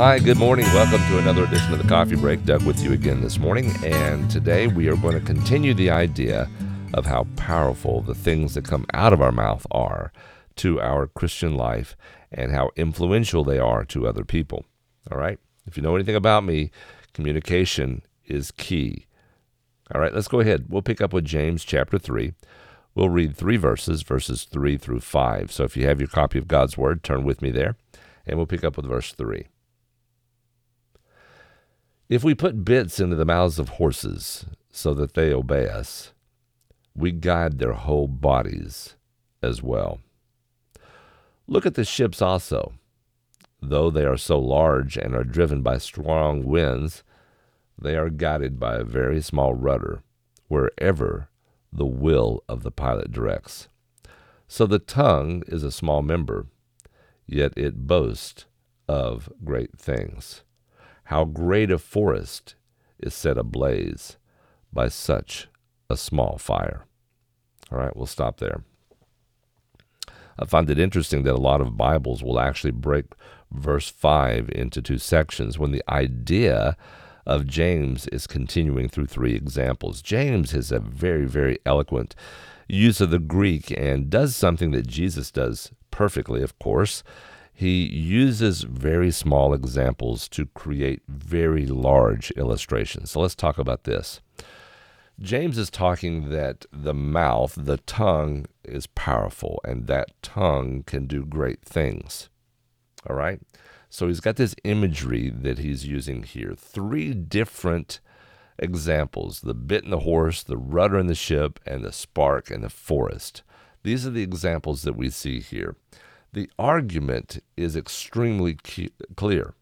Hi, good morning. Welcome to another edition of the Coffee Break. Doug with you again this morning. And today we are going to continue the idea of how powerful the things that come out of our mouth are to our Christian life and how influential they are to other people. All right? If you know anything about me, communication is key. All right, let's go ahead. We'll pick up with James chapter 3. We'll read 3 verses 3 through 5. So if you have your copy of God's Word, turn with me there, and we'll pick up with verse 3. If we put bits into the mouths of horses so that they obey us, we guide their whole bodies as well. Look at the ships also. Though they are so large and are driven by strong winds, they are guided by a very small rudder wherever the will of the pilot directs. So the tongue is a small member, yet it boasts of great things. How great a forest is set ablaze by such a small fire. All right, we'll stop there. I find it interesting that a lot of Bibles will actually break verse 5 into 2 sections when the idea of James is continuing through 3 examples. James has a very, very eloquent use of the Greek and does something that Jesus does perfectly, of course. He uses very small examples to create very large illustrations. So let's talk about this. James is talking that the mouth, the tongue, is powerful, and that tongue can do great things. All right? So he's got this imagery that he's using here. 3 different examples: the bit in the horse, the rudder in the ship, and the spark in the forest. These are the examples that we see here. The argument is extremely clear.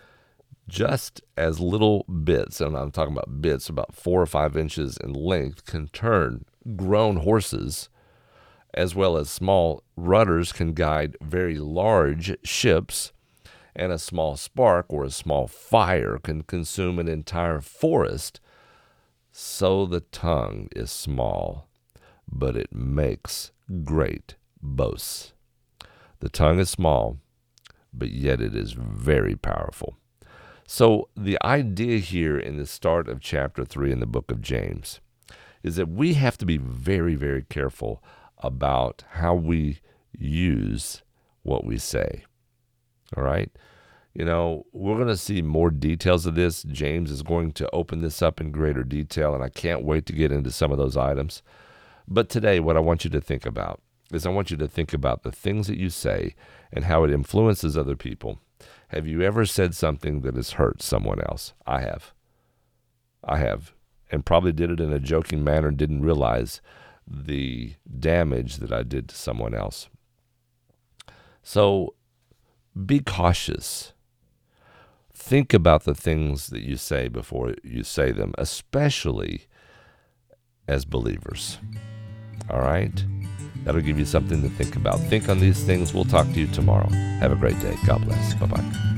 Just as little bits, and I'm talking about bits about 4 or 5 inches in length, can turn grown horses, as well as small rudders can guide very large ships, and a small spark or a small fire can consume an entire forest, so the tongue is small, but it makes great boasts. The tongue is small, but yet it is very powerful. So the idea here in the start of chapter 3 in the book of James is that we have to be very, very careful about how we use what we say. All right? You know, we're going to see more details of this. James is going to open this up in greater detail, and I can't wait to get into some of those items. But today, what I want you to think about is I want you to think about the things that you say and how it influences other people. Have you ever said something that has hurt someone else? I have, and probably did it in a joking manner and didn't realize the damage that I did to someone else. So be cautious. Think about the things that you say before you say them, especially as believers. All right? That'll give you something to think about. Think on these things. We'll talk to you tomorrow. Have a great day. God bless. Bye-bye.